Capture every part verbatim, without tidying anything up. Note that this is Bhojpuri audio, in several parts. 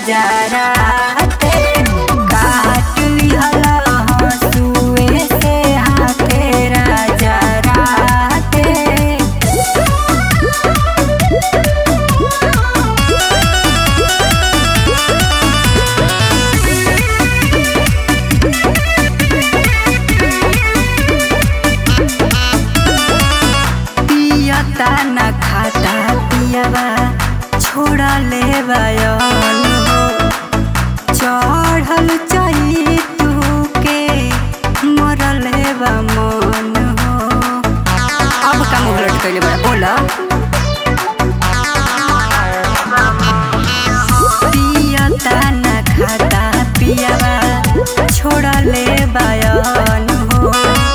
राजा राते काट लिहला हंसुए से हाथे राजा राते। पियता न खाता पियवा छोड़ा ले बयान हो चढ़ल चाहिए तू के मरल बा मन हो। अब का मुँह लट कैले बड़ा बोला पियता न खाता पियवा छोड़ा ले बयान हो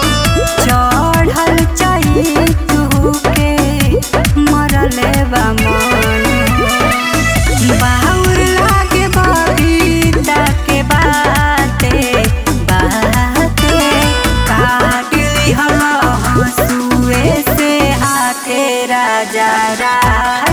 चढ़ल चाहिए तू के मरल बा मन हो। बाहुर लागे बबीता के बाते बाते काट लिहला हंसुए से हाथे राजा राते।